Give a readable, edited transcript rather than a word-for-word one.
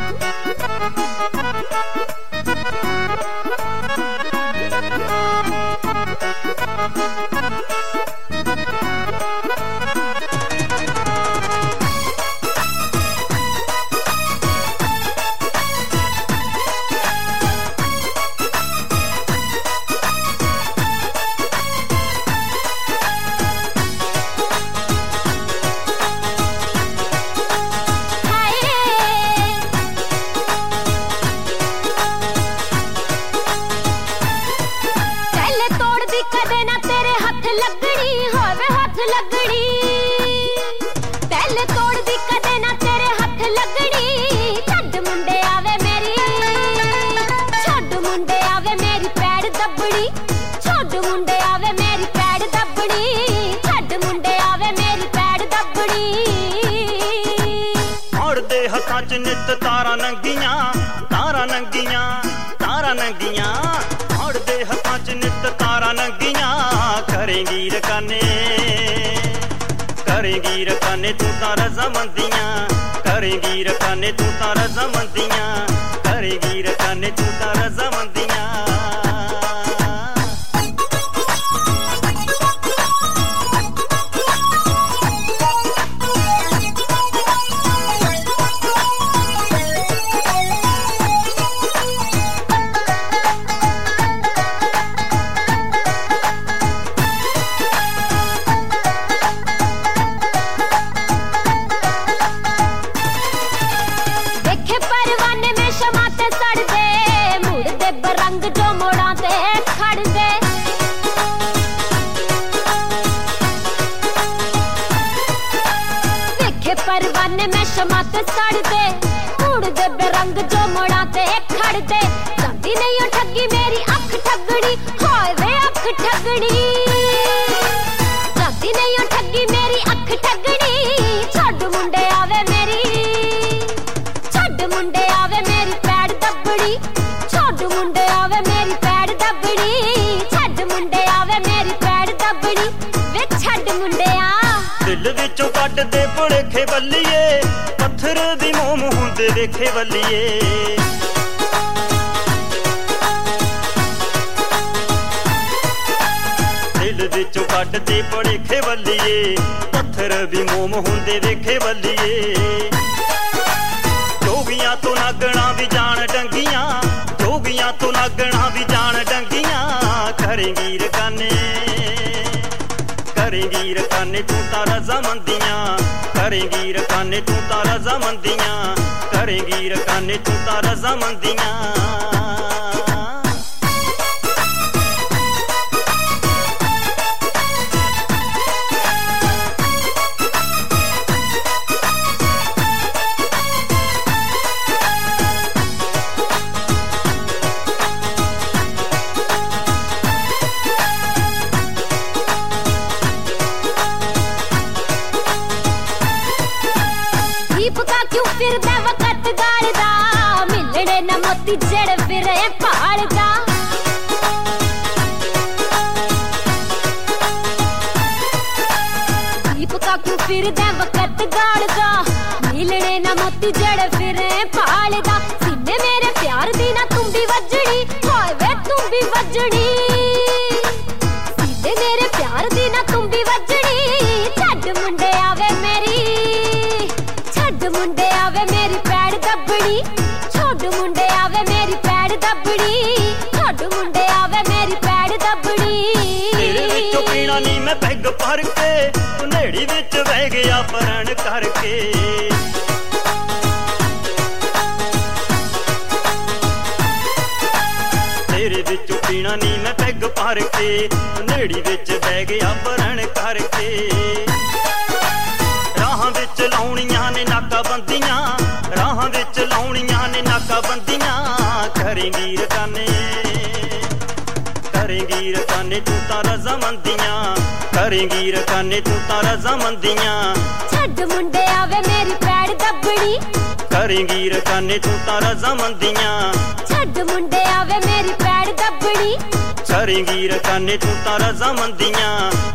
नित तारा नंगियां तारा नंगियां तारा नंगियां उड़दे हथां च नित तारा नंगियां करेंगी रकाने तू तां रज़ामंदियां करेंगी रकाने तू तां रज़ामंदियां करेंगी रकाने तू तां रज़ामंदियां परवाने में शमा ते सड़ दे उड़दे बेरंग जो मोड़ा ते खड़ दे जाती नहीं ठगी मेरी अख ठगड़ी हाय वे अख ठगड़ी जाती नहीं ठगी मेरी अख ठगड़ी छड़ मुंडे आवे मेरी पैर दबड़ी छड़ मुंडे आवे मेरी पैर दबड़ी छड़ मुंडे आवे मेरी पैर दबड़ी वे छड़ मुंडिया दिल विचों कट दे भुलेखे बल्लिए पत्थर दी मोम हुंदे वेखे बल्लिए दिल विचों कट दे भुलेखे बल्लिए पत्थर दी मोम हुंदे वेखे बल्लिए जोगियां तो नागणा भी जान डंगियां जोगियां तो नागणा भी जान डंगियां करेंगी रकाने तू तां रज़ामंदियां करेंगी रकाने तू तां रज़ामंदियां करेंगी रकाने तू तां रज़ामंदियां क्यों फिरदा वक्त गाड़दा मिलने न मोती जड़ फिरे पाड़दा दीपका क्यों फिरदा वक्त गाड़दा मिलने न मोती जड़ फिरे पाड़दा सीने मेरे प्यार दी ना तुम भी वजड़ी हाय वे तुम भी वजड़ी सीने मेरे प्यार दी ना तुम भी वजड़ी छड़ मुंडे आवे मेरी मुंडे आवे मेरी पैर दबड़ी छोड़ मुंडे आवे मेरी पैर दबड़ी छोड़ मुंडे आवे मेरी पैर दबड़ी तेरे विचों पीना नहीं मैं पैग भर के नेड़ी विच बह गया परण करके तेरे विचों पीना नहीं मैं पैग भर के नेड़ी विच बह गया परण करके राह विच लाउणियां ने नाकाबंदियां राह विच लाउणियां ने नाकाबंदियां करेंगी रकाने तू तां रज़ामंदियां करेंगी रकाने तू तां रज़ामंदियां छड़ मुंडे आवे मेरी पैर दबड़ी करेंगी रकाने तू तां रज़ामंदियां छड़ मुंडे आवे मेरी पैर दबड़ी करेंगी रकाने तू तां रज़ामंदियां